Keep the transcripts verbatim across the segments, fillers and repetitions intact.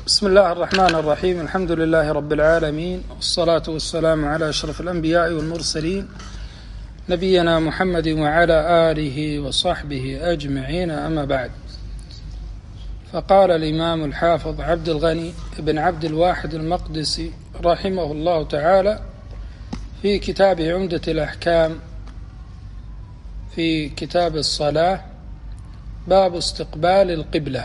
بسم الله الرحمن الرحيم. الحمد لله رب العالمين، والصلاة والسلام على أشرف الأنبياء والمرسلين نبينا محمد وعلى آله وصحبه أجمعين، أما بعد. فقال الإمام الحافظ عبد الغني بن عبد الواحد المقدسي رحمه الله تعالى في كتابه عمدة الأحكام في كتاب الصلاة باب استقبال القبلة.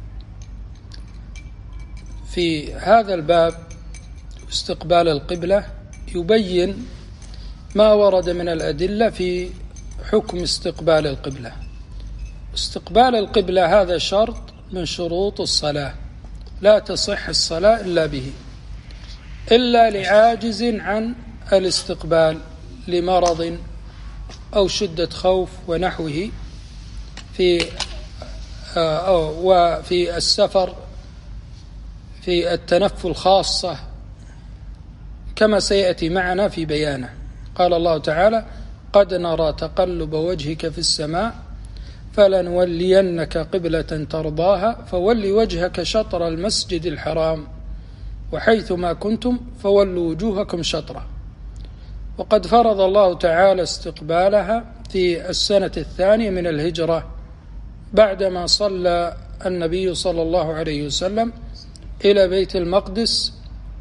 في هذا الباب استقبال القبلة يبين ما ورد من الأدلة في حكم استقبال القبلة. استقبال القبلة هذا شرط من شروط الصلاة، لا تصح الصلاة إلا به، إلا لعاجز عن الاستقبال لمرض أو شدة خوف ونحوه، في أو وفي السفر في التنفل خاصة كما سيأتي معنا في بيانه. قال الله تعالى: قد نرى تقلب وجهك في السماء فلنولينك قبلة ترضاها فول وجهك شطر المسجد الحرام وحيث ما كنتم فولوا وجوهكم شطره. وقد فرض الله تعالى استقبالها في السنة الثانية من الهجرة بعدما صلى النبي صلى الله عليه وسلم إلى بيت المقدس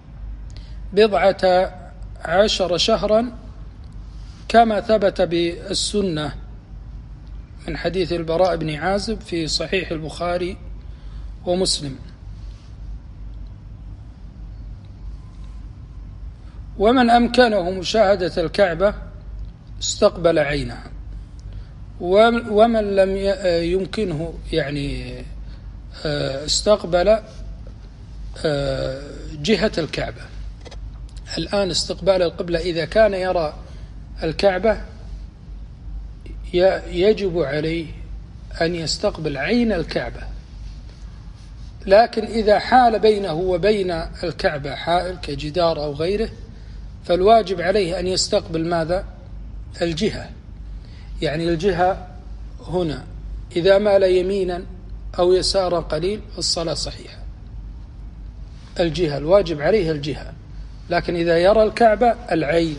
بضعة عشر شهرا، كما ثبت بالسنة من حديث البراء بن عازب في صحيح البخاري ومسلم. ومن أمكنه مشاهدة الكعبة استقبل عينها، ومن لم يمكنه يعني استقبل جهة الكعبة. الآن استقبال القبلة إذا كان يرى الكعبة يجب عليه أن يستقبل عين الكعبة، لكن إذا حال بينه وبين الكعبة حائل كجدار أو غيره فالواجب عليه أن يستقبل ماذا؟ الجهة، يعني الجهة هنا إذا مال يمينا أو يسارا قليل الصلاة صحيحة. الجهة الواجب عليه الجهة، لكن إذا يرى الكعبة العين.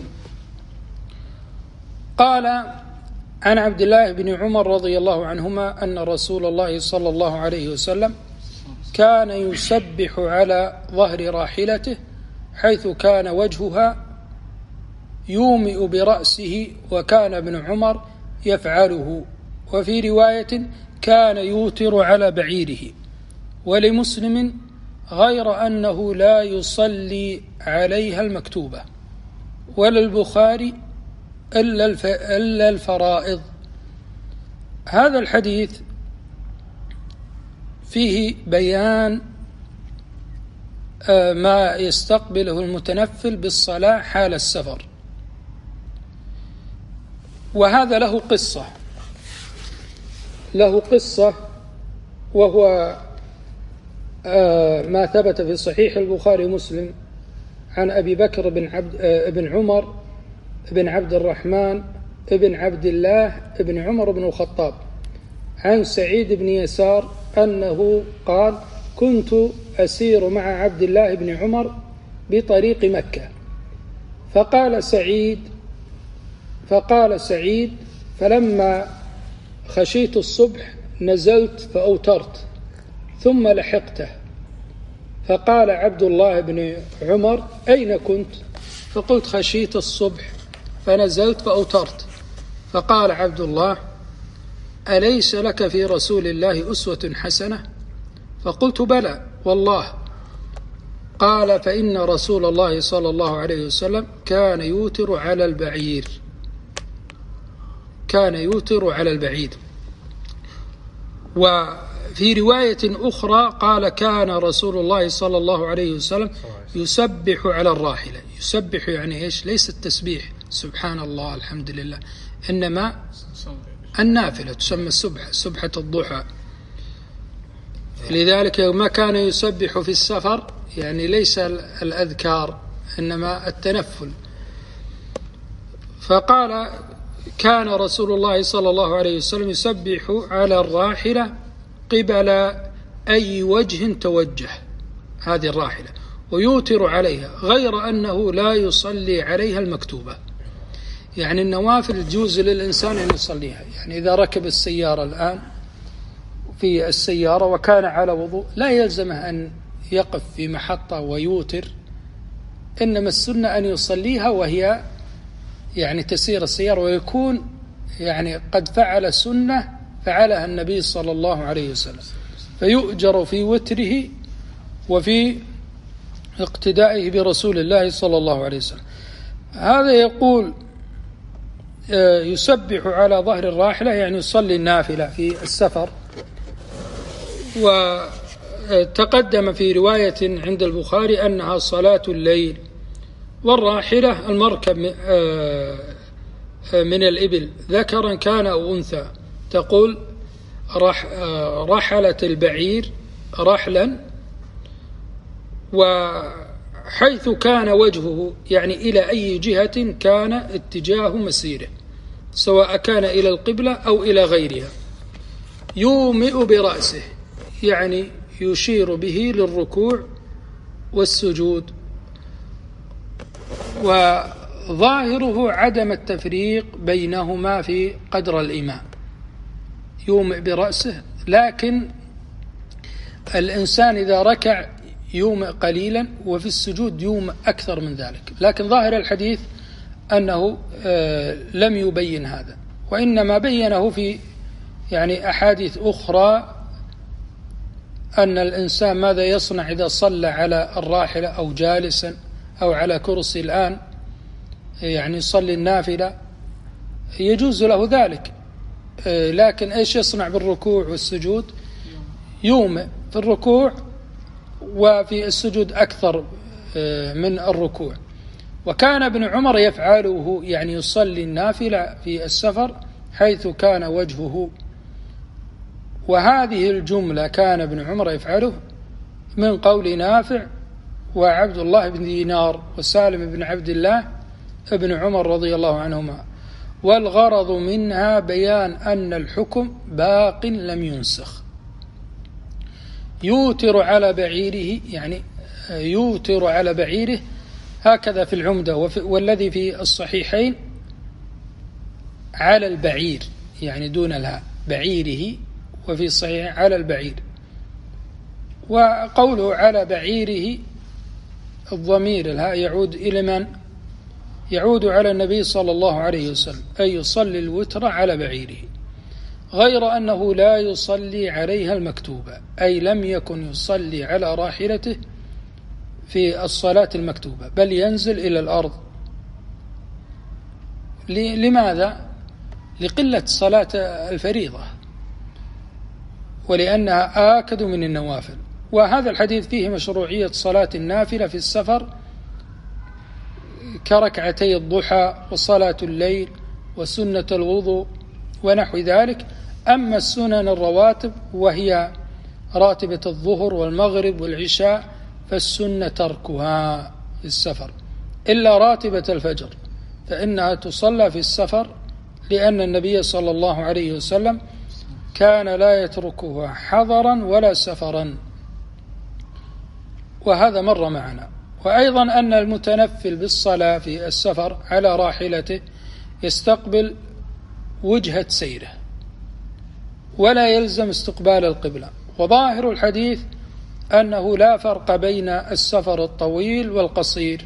قال عن عبد الله بن عمر رضي الله عنهما أن رسول الله صلى الله عليه وسلم كان يسبح على ظهر راحلته حيث كان وجهها يومئ برأسه، وكان ابن عمر يفعله. وفي رواية كان يوتر على بعيره. ولمسلم غير أنه لا يصلي عليها المكتوبة، وللبخاري إلا الفرائض. هذا الحديث فيه بيان ما يستقبله المتنفل بالصلاة حال السفر، وهذا له قصة له قصة وهو ما ثبت في صحيح البخاري ومسلم عن أبي بكر بن عبد بن عمر بن عبد الرحمن بن عبد الله بن عمر بن الخطاب عن سعيد بن يسار أنه قال: كنت أسير مع عبد الله بن عمر بطريق مكة، فقال سعيد فقال سعيد فلما خشيت الصبح نزلت فأوترت ثم لحقته. فقال عبد الله بن عمر: أين كنت؟ فقلت: خشيت الصبح فنزلت فأوترت. فقال عبد الله: أليس لك في رسول الله أسوة حسنة؟ فقلت: بلى والله. قال: فإن رسول الله صلى الله عليه وسلم كان يوتر على البعير كان يوتر على البعير. وفي رواية أخرى قال: كان رسول الله صلى الله عليه وسلم يسبح على الراحلة. يسبح يعني إيش؟ ليس التسبيح سبحان الله الحمد لله، إنما النافلة تسمى السبحة، سبحة الضحى. لذلك ما كان يسبح في السفر يعني ليس الأذكار إنما التنفل. فقال: كان رسول الله صلى الله عليه وسلم يسبح على الراحلة قبل أي وجه توجه، هذه الراحلة ويوتر عليها، غير أنه لا يصلي عليها المكتوبة. يعني النوافل يجوز للإنسان أن يصليها. يعني إذا ركب السيارة الآن في السيارة وكان على وضوء لا يلزمه أن يقف في محطة ويوتر، إنما السنة أن يصليها وهي يعني تسير السيارة، ويكون يعني قد فعل سنة فعلها النبي صلى الله عليه وسلم، فيؤجر في وتره وفي اقتدائه برسول الله صلى الله عليه وسلم. هذا يقول يسبح على ظهر الراحلة، يعني يصلي النافلة في السفر. وتقدم في رواية عند البخاري أنها صلاة الليل. والراحلة المركب من الإبل ذكرا كان أو أنثى، تقول رح رحلة البعير رحلا، وحيث كان وجهه يعني إلى أي جهة كان اتجاه مسيره، سواء كان إلى القبلة أو إلى غيرها. يومئ برأسه، يعني يشير به للركوع والسجود. وظاهره عدم التفريق بينهما في قدر الإيمان. يومئ برأسه، لكن الإنسان إذا ركع يومئ قليلا، وفي السجود يومئ أكثر من ذلك. لكن ظاهر الحديث أنه لم يبين هذا، وإنما بينه في يعني أحاديث أخرى أن الإنسان ماذا يصنع إذا صلى على الراحلة أو جالسا أو على كرسي الآن، يعني يصلي النافلة يجوز له ذلك. لكن إيش يصنع بالركوع والسجود؟ يومئ في الركوع وفي السجود أكثر من الركوع. وكان ابن عمر يفعله، يعني يصلي النافلة في السفر حيث كان وجهه. وهذه الجملة كان ابن عمر يفعله من قول نافع وعبد الله بن دينار وسالم بن عبد الله ابن عمر رضي الله عنهما. والغرض منها بيان أن الحكم باق لم ينسخ. يوتر على بعيره، يعني يوتر على بعيره، هكذا في العمدة والذي في الصحيحين على البعير، يعني دون الهاء، بعيره، وفي الصحيح على البعير. وقوله على بعيره الضمير الهاء يعود إلى من؟ يعود على النبي صلى الله عليه وسلم، أي يصلي الوتر على بعيره، غير أنه لا يصلي عليها المكتوبة، أي لم يكن يصلي على راحلته في الصلاة المكتوبة، بل ينزل إلى الأرض. لماذا؟ لقلة صلاة الفريضة، ولأنها آكد من النوافل. وهذا الحديث فيه مشروعية صلاة النافلة في السفر كركعتي الضحى وصلاة الليل وسنة الوضوء ونحو ذلك. أما السنن الرواتب وهي راتبة الظهر والمغرب والعشاء فالسنة تركها في السفر، إلا راتبة الفجر فإنها تصلى في السفر، لأن النبي صلى الله عليه وسلم كان لا يتركها حضرا ولا سفرا، وهذا مر معنا. وأيضا أن المتنفل بالصلاة في السفر على راحلته يستقبل وجهة سيره ولا يلزم استقبال القبلة. وظاهر الحديث أنه لا فرق بين السفر الطويل والقصير.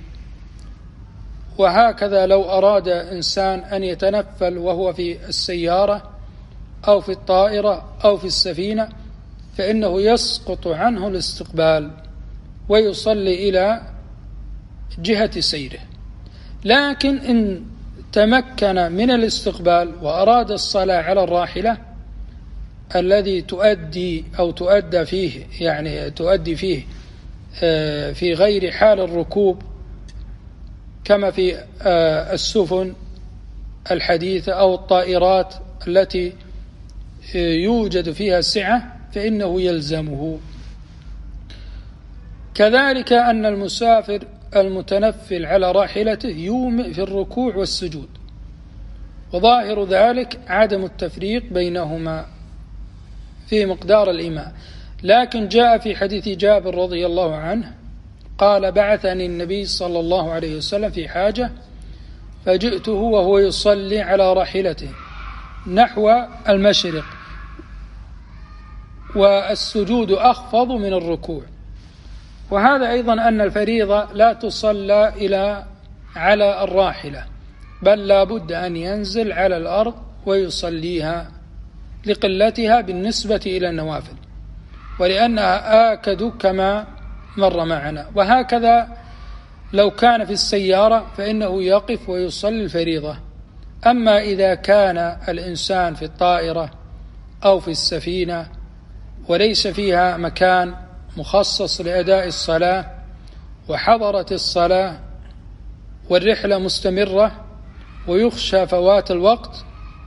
وهكذا لو أراد إنسان أن يتنفل وهو في السيارة أو في الطائرة أو في السفينة فإنه يسقط عنه الاستقبال ويصلي إلى جهة سيره. لكن إن تمكن من الاستقبال وأراد الصلاة على الراحلة الذي تؤدي أو تؤدى فيه يعني تؤدي فيه في غير حال الركوب، كما في السفن الحديثة أو الطائرات التي يوجد فيها سعة، فإنه يلزمه. كذلك أن المسافر المتنفل على راحلته يومئ في الركوع والسجود، وظاهر ذلك عدم التفريق بينهما في مقدار الإيمان. لكن جاء في حديث جابر رضي الله عنه قال بعثني النبي صلى الله عليه وسلم في حاجة فجئته وهو يصلي على راحلته نحو المشرق والسجود أخفض من الركوع. وهذا أيضا أن الفريضة لا تصلى إلى على الراحلة، بل لا بد أن ينزل على الأرض ويصليها لقلتها بالنسبة إلى النوافل، ولأنها آكد كما مر معنا. وهكذا لو كان في السيارة فإنه يقف ويصلي الفريضة. أما إذا كان الإنسان في الطائرة أو في السفينة وليس فيها مكان مخصص لأداء الصلاة وحضرت الصلاة والرحلة مستمرة ويخشى فوات الوقت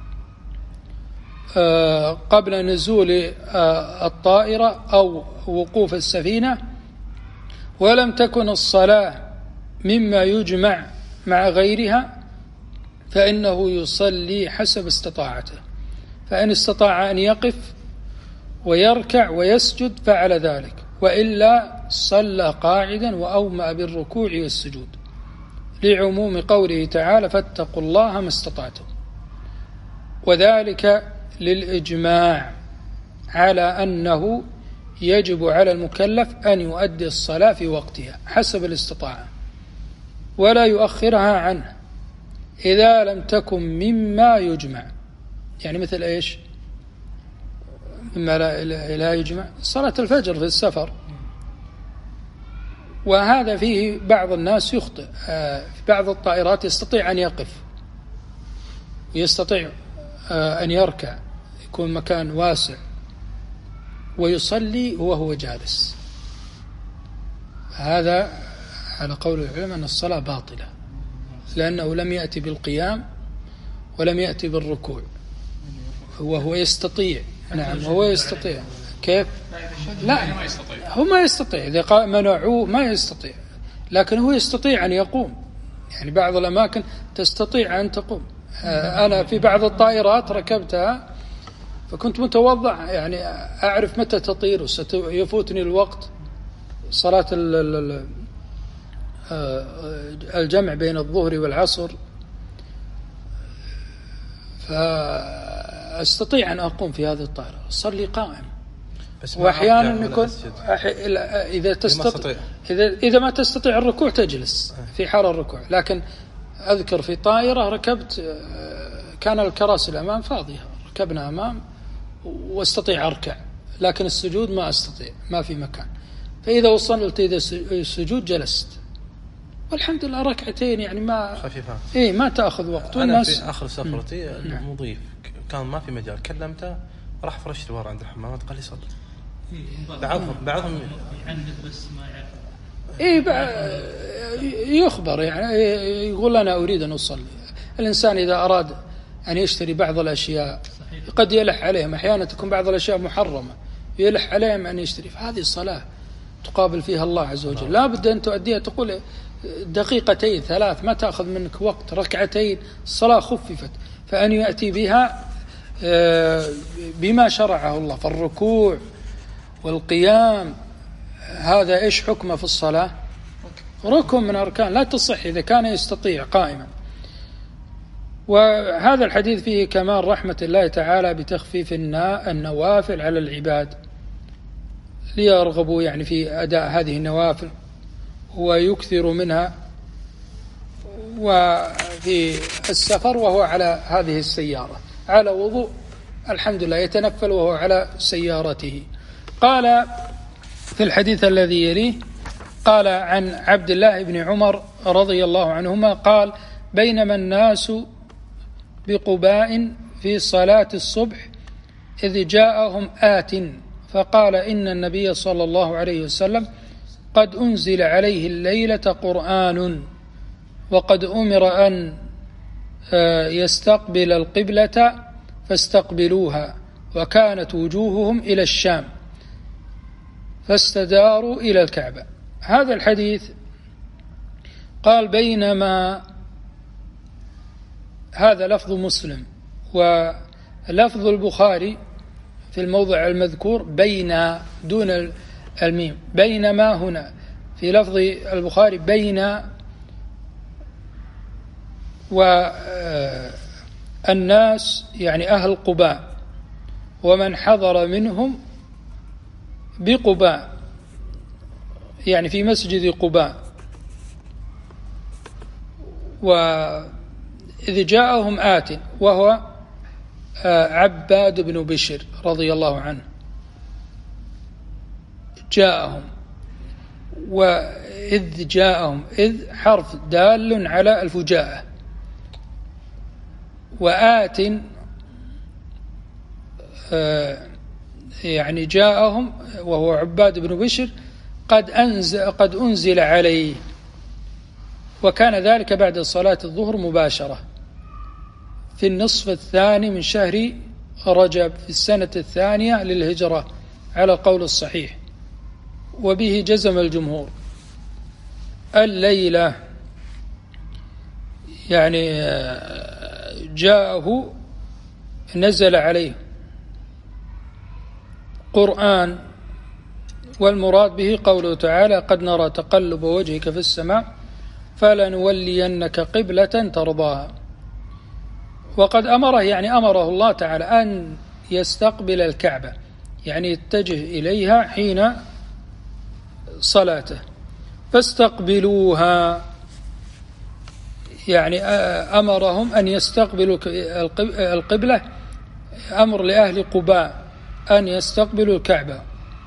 قبل نزول الطائرة أو وقوف السفينة، ولم تكن الصلاة مما يجمع مع غيرها، فإنه يصلي حسب استطاعته. فإن استطاع أن يقف ويركع ويسجد فعل ذلك، وإلا صلى قاعدا وأومأ بالركوع والسجود، لعموم قوله تعالى فاتقوا الله ما استطعتم، وذلك للإجماع على أنه يجب على المكلف أن يؤدي الصلاة في وقتها حسب الاستطاعة ولا يؤخرها عنه إذا لم تكن مما يجمع. يعني مثل إيش؟ مما لا, لا يجمع صلاة الفجر في السفر، وهذا فيه بعض الناس يخطئ. في بعض الطائرات يستطيع أن يقف ويستطيع أن يركع، يكون مكان واسع ويصلي وهو جالس. هذا على قول العلماء أن الصلاة باطلة، لأنه لم يأتي بالقيام ولم يأتي بالركوع، وهو يستطيع. نعم هو يستطيع. كيف؟ لا هو ما يستطيع، إذا منعوه ما يستطيع، لكن هو يستطيع أن يقوم. يعني بعض الأماكن تستطيع أن تقوم. أنا في بعض الطائرات ركبتها فكنت متوضع، يعني أعرف متى تطير وسيفوتني الوقت، صلاة الجمع بين الظهر والعصر، فأستطيع أن أقوم في هذه الطائرة أصلي قائم. وأحيانا يكون إذا تستطيع إذا إذا ما تستطيع الركوع تجلس في حال الركوع. لكن أذكر في طائرة ركبت كان الكراسي الأمام فاضية، ركبنا أمام واستطيع أركع، لكن السجود ما أستطيع، ما في مكان. فإذا وصلت إذا السجود جلست، والحمد لله ركعتين يعني ما خفيفة، إيه ما تأخذ وقت. أنا في آخر سفرتي المضيف كان ما في مجال، كلمته راح فرشت ورا عند الحمامات قال لي صل. بعضهم بعضهم يعند بس ما يعرف. إيه يخبر يعني يقول أنا أريد أن أصلي. الإنسان إذا أراد أن يشتري بعض الأشياء قد يلح عليهم، أحيانا تكون بعض الأشياء محرمة يلح عليهم أن يشتري، فهذه الصلاة تقابل فيها الله عز وجل، لا بد أن تؤديها. تقول دقيقتين ثلاث ما تأخذ منك وقت، ركعتين الصلاة خففت، فأن يأتي بها بما شرعه الله. فالركوع والقيام هذا إيش حكمه في الصلاة؟ ركن من أركان، لا تصح إذا كان يستطيع قائما. وهذا الحديث فيه كمال رحمة الله تعالى بتخفيف النوافل على العباد، ليرغبوا يعني في أداء هذه النوافل ويكثر منها، وفي السفر وهو على هذه السيارة على وضوء الحمد لله يتنفل وهو على سيارته. قال في الحديث الذي يليه قال عن عبد الله بن عمر رضي الله عنهما قال بينما الناس بقباء في صلاة الصبح إذ جاءهم آت فقال إن النبي صلى الله عليه وسلم قد أنزل عليه الليلة قرآن وقد أمر أن يستقبل القبلة فاستقبلوها وكانت وجوههم إلى الشام فاستداروا إلى الكعبة. هذا الحديث قال بينما، هذا لفظ مسلم، ولفظ البخاري في الموضع المذكور بين دون الميم، بينما هنا في لفظ البخاري بين والناس يعني أهل قباء ومن حضر منهم بقباء، يعني في مسجد قباء. وإذ جاءهم آت وهو عباد بن بشر رضي الله عنه، جاءهم، وإذ جاءهم إذ حرف دال على الفجاءة، وآت يعني جاءهم وهو عباد بن بشر قد أنزل, قد أنزل عليه، وكان ذلك بعد صلاة الظهر مباشرة في النصف الثاني من شهر رجب في السنة الثانية للهجرة على القول الصحيح، وبه جزم الجمهور. الليلة يعني جاءه نزل عليه قرآن، والمراد به قوله تعالى قد نرى تقلب وجهك في السماء فلنولينك قبلة ترضاها. وقد أمره يعني أمره الله تعالى أن يستقبل الكعبة، يعني يتجه إليها حين صلاته، فاستقبلوها، يعني أمرهم أن يستقبلوا القبلة، أمر لأهل قباء أن يستقبلوا الكعبة،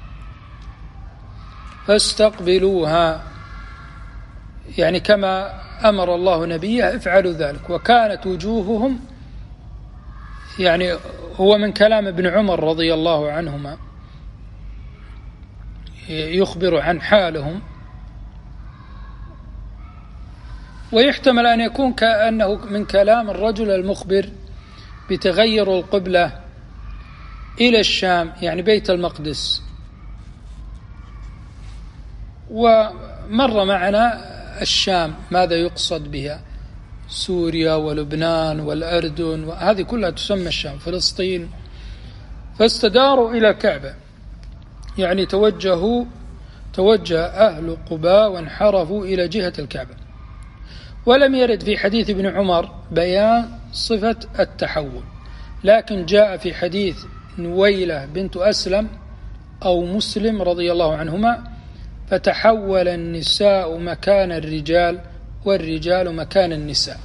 فاستقبلوها يعني كما أمر الله نبيه افعلوا ذلك. وكانت وجوههم، يعني هو من كلام ابن عمر رضي الله عنهما يخبر عن حالهم، ويحتمل أن يكون كأنه من كلام الرجل المخبر بتغير القبلة إلى الشام، يعني بيت المقدس. ومر معنا الشام ماذا يقصد بها، سوريا ولبنان والأردن، وهذه كلها تسمى الشام، فلسطين. فاستداروا إلى الكعبة، يعني توجهوا توجه أهل قباء وانحرفوا إلى جهة الكعبة. ولم يرد في حديث ابن عمر بيان صفة التحول، لكن جاء في حديث نويلة بنت أسلم أو مسلم رضي الله عنهما فتحول النساء مكان الرجال والرجال مكان النساء،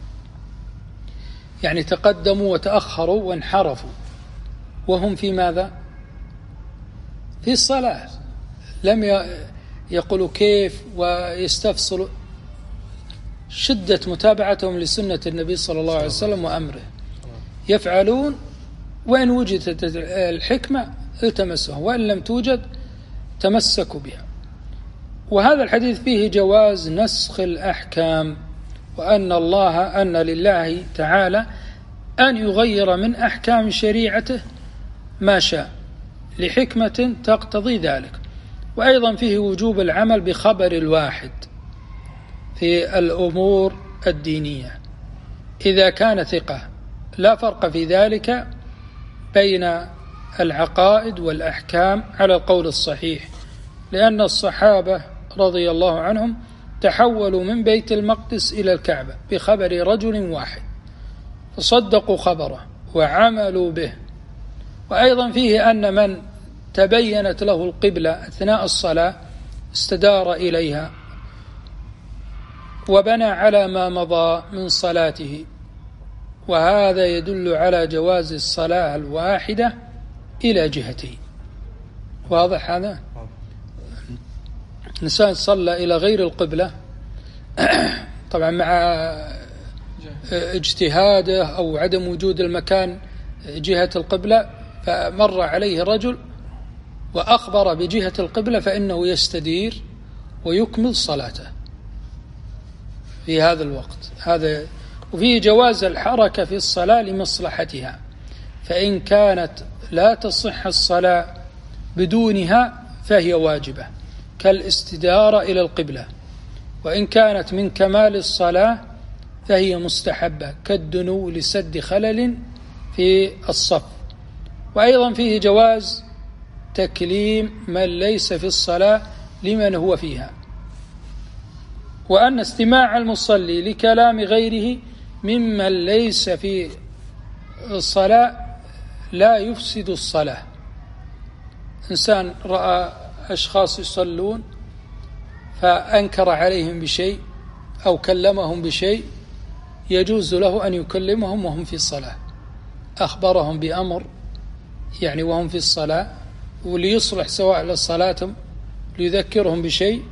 يعني تقدموا وتأخروا وانحرفوا وهم في ماذا؟ في الصلاة. لم يقولوا كيف ويستفصلوا، شدة متابعتهم لسنة النبي صلى الله عليه وسلم وأمره، يفعلون، وإن وجدت الحكمة التمسوها وإن لم توجد تمسكوا بها. وهذا الحديث فيه جواز نسخ الأحكام، وأن الله أن لله تعالى أن يغير من أحكام شريعته ما شاء لحكمة تقتضي ذلك. وأيضا فيه وجوب العمل بخبر الواحد في الأمور الدينية إذا كان ثقة، لا فرق في ذلك بين العقائد والأحكام على القول الصحيح، لأن الصحابة رضي الله عنهم تحولوا من بيت المقدس إلى الكعبة بخبر رجل واحد، فصدقوا خبره وعملوا به. وأيضا فيه أن من تبينت له القبلة أثناء الصلاة استدار إليها وبنى على ما مضى من صلاته، وهذا يدل على جواز الصلاة الواحدة إلى جهتين. واضح هذا؟ إنسان صلى إلى غير القبلة طبعا مع اجتهاده أو عدم وجود المكان جهة القبلة، فمر عليه رجل وأخبر بجهة القبلة، فإنه يستدير ويكمل صلاته في هذا الوقت. هذا وفيه جواز الحركة في الصلاة لمصلحتها، فإن كانت لا تصح الصلاة بدونها فهي واجبة كالاستدارة إلى القبلة، وإن كانت من كمال الصلاة فهي مستحبة كالدنو لسد خلل في الصف. وأيضا فيه جواز تكليم من ليس في الصلاة لمن هو فيها، وأن استماع المصلي لكلام غيره ممن ليس في الصلاة لا يفسد الصلاة. إنسان رأى أشخاص يصلون فأنكر عليهم بشيء أو كلمهم بشيء، يجوز له أن يكلمهم وهم في الصلاة، أخبرهم بأمر يعني وهم في الصلاة، وليصلح سواء لصلاتهم ليذكرهم بشيء،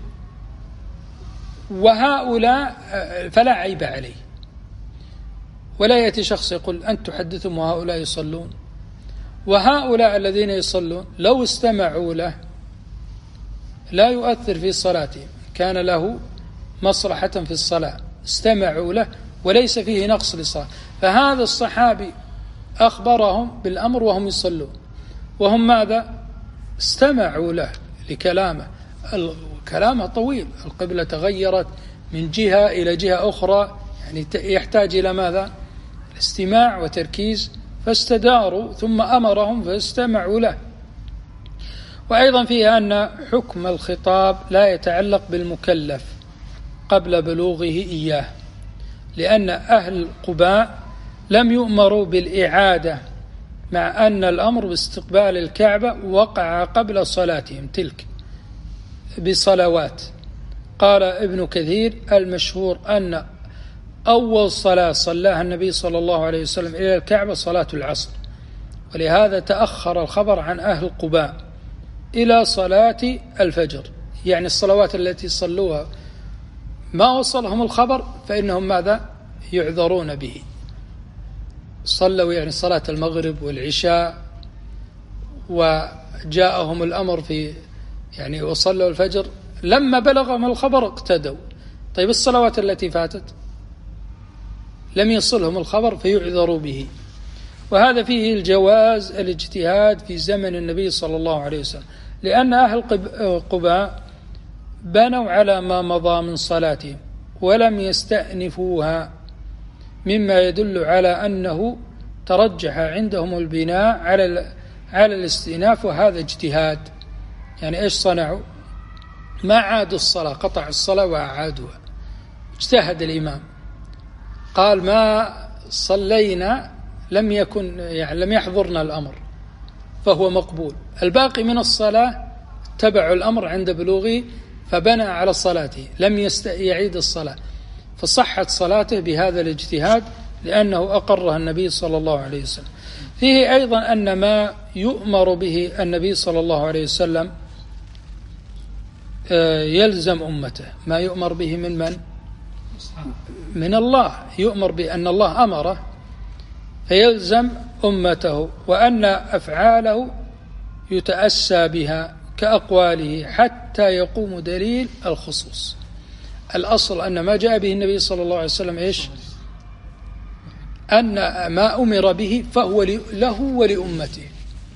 وهؤلاء فلا عيب عليه. ولا يأتي شخص يقول أنت تحدثهم وهؤلاء يصلون. وهؤلاء الذين يصلون لو استمعوا له لا يؤثر في صلاتهم، كان له مصلحة في الصلاة، استمعوا له وليس فيه نقص للصلاة. فهذا الصحابي أخبرهم بالأمر وهم يصلون، وهم ماذا؟ استمعوا له لكلامه، كلامه طويل، القبلة تغيرت من جهة إلى جهة أخرى، يعني يحتاج إلى ماذا؟ الاستماع وتركيز، فاستداروا ثم أمرهم فاستمعوا له. وأيضا فيها أن حكم الخطاب لا يتعلق بالمكلف قبل بلوغه إياه، لأن أهل قباء لم يؤمروا بالإعادة، مع أن الأمر باستقبال الكعبة وقع قبل صلاتهم تلك بصلوات. قال ابن كثير المشهور أن أول صلاة صلاها النبي صلى الله عليه وسلم إلى الكعبة صلاة العصر، ولهذا تأخر الخبر عن أهل قباء إلى صلاة الفجر، يعني الصلوات التي صلوها ما وصلهم الخبر فإنهم ماذا؟ يعذرون به. صلوا يعني صلاة المغرب والعشاء وجاءهم الأمر في يعني وصلوا الفجر، لما بلغهم الخبر اقتدوا. طيب الصلوات التي فاتت لم يصلهم الخبر فيعذروا به. وهذا فيه الجواز الاجتهاد في زمن النبي صلى الله عليه وسلم، لأن أهل قباء بنوا على ما مضى من صلاتهم ولم يستأنفوها، مما يدل على أنه ترجح عندهم البناء على على الاستئناف، وهذا اجتهاد. يعني إيش صنعوا؟ ما عادوا الصلاة، قطعوا الصلاة وأعادوها. اجتهد الإمام قال ما صلينا لم يكن يعني لم يحضرنا الأمر فهو مقبول. الباقي من الصلاة تبعوا الأمر عند بلوغه فبنى على صلاته، لم يعيد الصلاة، فصحت صلاته بهذا الاجتهاد لأنه أقرها النبي صلى الله عليه وسلم. فيه أيضا أن ما يؤمر به النبي صلى الله عليه وسلم يلزم أمته، ما يؤمر به من من؟ من الله، يؤمر بأن الله أمره فيلزم أمته، وأن أفعاله يتأسى بها كأقواله حتى يقوم دليل الخصوص. الأصل أن ما جاء به النبي صلى الله عليه وسلم إيش؟ أن ما أمر به فهو له ولأمته.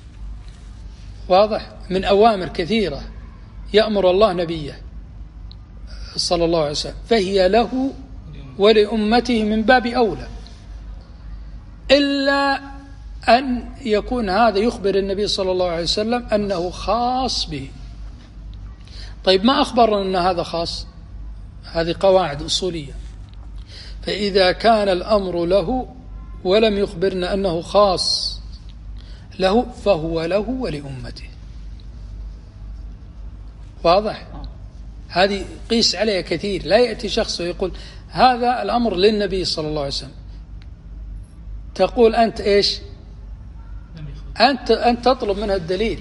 واضح؟ من أوامر كثيرة يأمر الله نبيه صلى الله عليه وسلم فهي له ولأمته من باب أولى، إلا أن يكون هذا يخبر النبي صلى الله عليه وسلم أنه خاص به. طيب ما أخبرنا أن هذا خاص؟ هذه قواعد أصولية. فإذا كان الأمر له ولم يخبرنا أنه خاص له فهو له ولأمته. واضح؟ هذه قيس عليها كثير. لا يأتي شخص ويقول هذا الأمر للنبي صلى الله عليه وسلم، تقول أنت إيش؟ أنت أنت تطلب منه الدليل.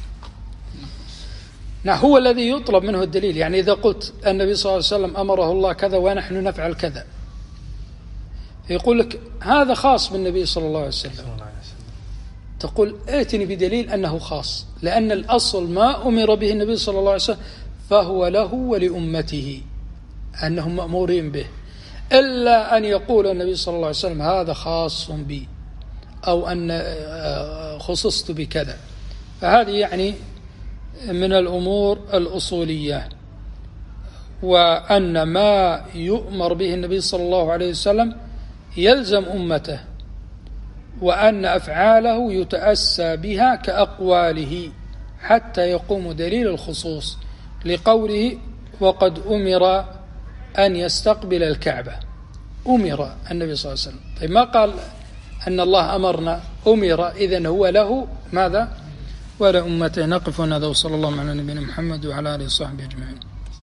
نعم، هو الذي يطلب منه الدليل. يعني إذا قلت النبي صلى الله عليه وسلم أمره الله كذا ونحن نفعل كذا، يقول لك هذا خاص بالنبي صلى الله عليه وسلم، تقول ائتني بدليل أنه خاص، لأن الأصل ما أمر به النبي صلى الله عليه وسلم فهو له ولأمته، أنهم مأمورين به. إلا أن يقول النبي صلى الله عليه وسلم هذا خاص بي، أو أن خصصت بكذا، فهذه يعني من الأمور الأصولية. وأن ما يؤمر به النبي صلى الله عليه وسلم يلزم أمته، وأن أفعاله يتأسى بها كأقواله حتى يقوم دليل الخصوص، لقوله وقد أمر أن يستقبل الكعبة. أمر النبي صلى الله عليه وسلم. طيب ما قال أن الله أمرنا، أمر، إذن هو له ماذا؟ ولا أمته. نقف هنا، وصلى الله على نبينا محمد وعلى آله وصحبه أجمعين.